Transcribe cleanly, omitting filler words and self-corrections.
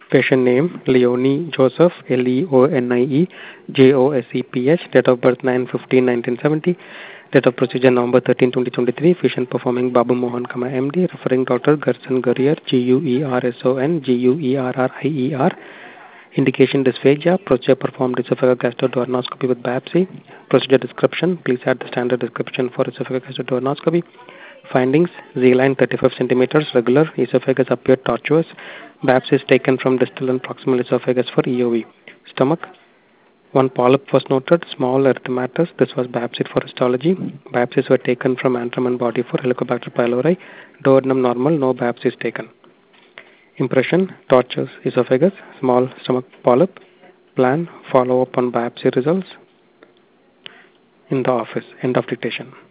Patient name Leonie Joseph, Leonie Joseph. Date of birth 9/15/1970. Date of procedure November 13, 2023. Patient performing Babu Mohan, MD. Referring doctor Gerson Gurrier, Gurson Gurrier. Indication dysphagia. Procedure performed esophageal gastroduodenoscopy with biopsy. Procedure description. Please add the standard description for esophageal gastroduodenoscopy. Findings: Z-line 35 centimeters, regular. Esophagus appeared tortuous. Biopsy is taken from distal and proximal esophagus for EOE. Stomach: one polyp was noted, small erythematous. This was biopsied for histology. Biopsies were taken from antrum and body for Helicobacter pylori. Duodenum normal, no biopsies taken. Impression: tortuous esophagus, small stomach polyp. Plan: follow up on biopsy results in the office. End of dictation.